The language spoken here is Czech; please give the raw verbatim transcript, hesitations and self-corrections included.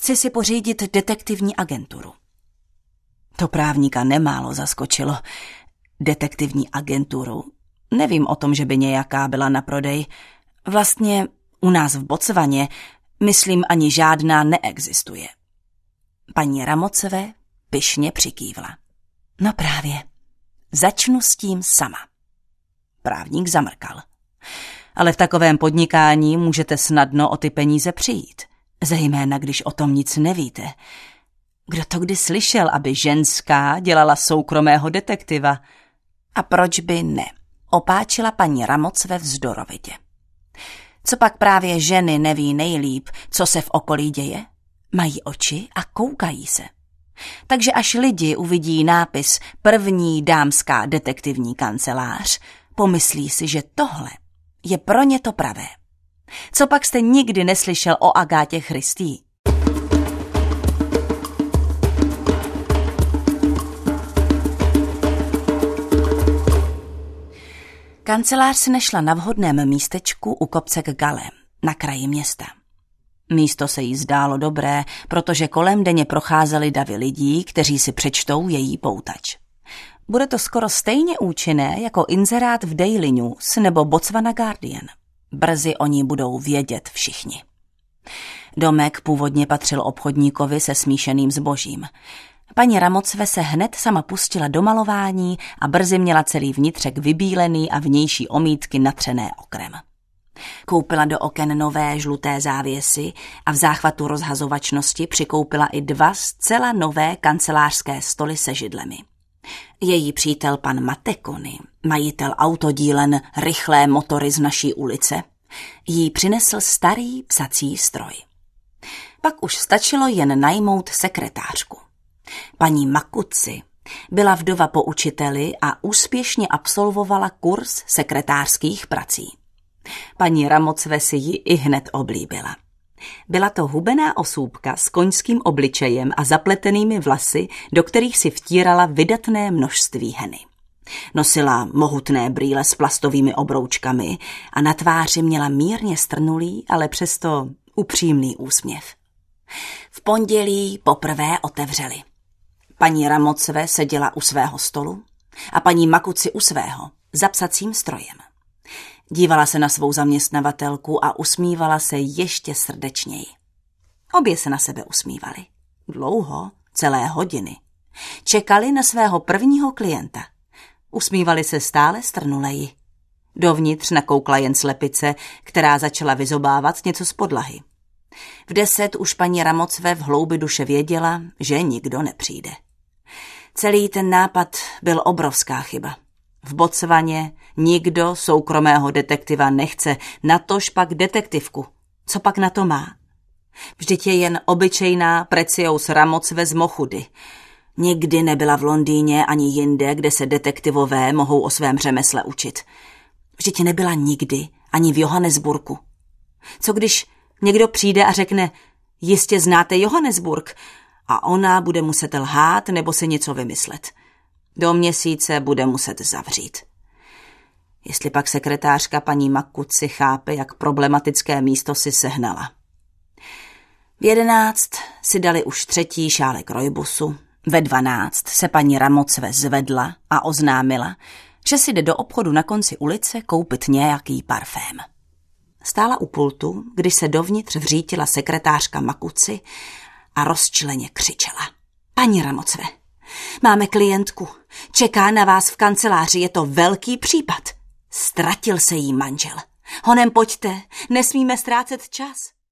Chci si pořídit detektivní agenturu. To právníka nemálo zaskočilo. Detektivní agenturu? Nevím o tom, že by nějaká byla na prodej. Vlastně u nás v Botswaně, myslím, ani žádná neexistuje. Paní Ramocové pyšně přikývla. No právě, začnu s tím sama. Právník zamrkal. Ale v takovém podnikání můžete snadno o ty peníze přijít, zejména když o tom nic nevíte. Kdo to kdy slyšel, aby ženská dělala soukromého detektiva? A proč by ne? Opáčila paní Ramocve vzdorovitě. Co pak právě ženy neví nejlíp, co se v okolí děje? Mají oči a koukají se. Takže až lidi uvidí nápis první dámská detektivní kancelář, pomyslí si, že tohle je pro ně to pravé. Co pak jste nikdy neslyšel o Agátě Christie? Kancelář se našla na vhodném místečku u kopce k Galem, na kraji města. Místo se jí zdálo dobré, protože kolem denně procházely davy lidí, kteří si přečtou její poutač. Bude to skoro stejně účinné jako inzerát v Daily News nebo Botswana Guardian. Brzy o ní budou vědět všichni. Domek původně patřil obchodníkovi se smíšeným zbožím. Paní Ramocve se hned sama pustila do malování a brzy měla celý vnitřek vybílený a vnější omítky natřené okrem. Koupila do oken nové žluté závěsy a v záchvatu rozhazovačnosti přikoupila i dva zcela nové kancelářské stoly se židlemi. Její přítel pan Matekony, majitel autodílen Rychlé motory z naší ulice, jí přinesl starý psací stroj. Pak už stačilo jen najmout sekretářku. Paní Makuci byla vdova po učiteli a úspěšně absolvovala kurz sekretářských prací. Paní Ramocve si ji i hned oblíbila. Byla to hubená osůbka s koňským obličejem a zapletenými vlasy, do kterých si vtírala vydatné množství heny. Nosila mohutné brýle s plastovými obroučkami a na tváři měla mírně strnulý, ale přesto upřímný úsměv. V pondělí poprvé otevřeli. Paní Ramocve seděla u svého stolu a paní Makuci u svého, za psacím strojem. Dívala se na svou zaměstnavatelku a usmívala se ještě srdečněji. Obě se na sebe usmívali. Dlouho, celé hodiny. Čekali na svého prvního klienta. Usmívali se stále strnuleji. Dovnitř nakoukla jen slepice, která začala vyzobávat něco z podlahy. V deset už paní Ramocve v hloubi duše věděla, že nikdo nepřijde. Celý ten nápad byl obrovská chyba. V Botswaně nikdo soukromého detektiva nechce, natož pak detektivku. Co pak na to má? Vždyť je jen obyčejná Precious Ramocve z Mochudy. Nikdy nebyla v Londýně ani jinde, kde se detektivové mohou o svém řemesle učit. Vždyť nebyla nikdy ani v Johannesburgu. Co když někdo přijde a řekne, jistě znáte Johannesburg, a ona bude muset lhát nebo si něco vymyslet. Do měsíce bude muset zavřít. Jestli pak sekretářka paní Makuci chápe, jak problematické místo si sehnala. V jedenáct si dali už třetí šálek rojbusu, ve dvanáct se paní Ramocve zvedla a oznámila, že si jde do obchodu na konci ulice koupit nějaký parfém. Stála u pultu, když se dovnitř vřítila sekretářka Makuci a rozčileně křičela. Paní Ramocve, máme klientku, čeká na vás v kanceláři, je to velký případ. Ztratil se jí manžel. Honem pojďte, nesmíme ztrácet čas.